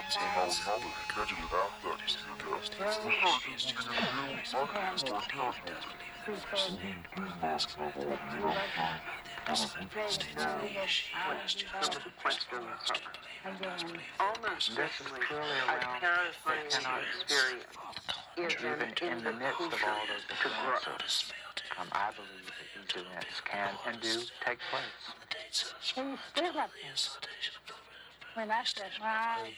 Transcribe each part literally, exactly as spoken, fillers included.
Even in the midst of all those experiences, um, I believe that these events can and do take place. When I said, "Why?"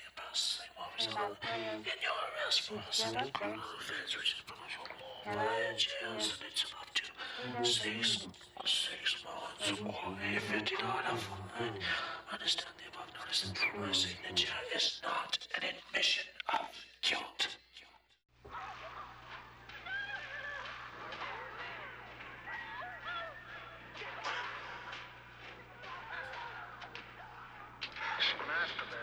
Six, six months or fifty-nine of them. Understand the above notice that through my signature is not an admission of guilt. Masturbate.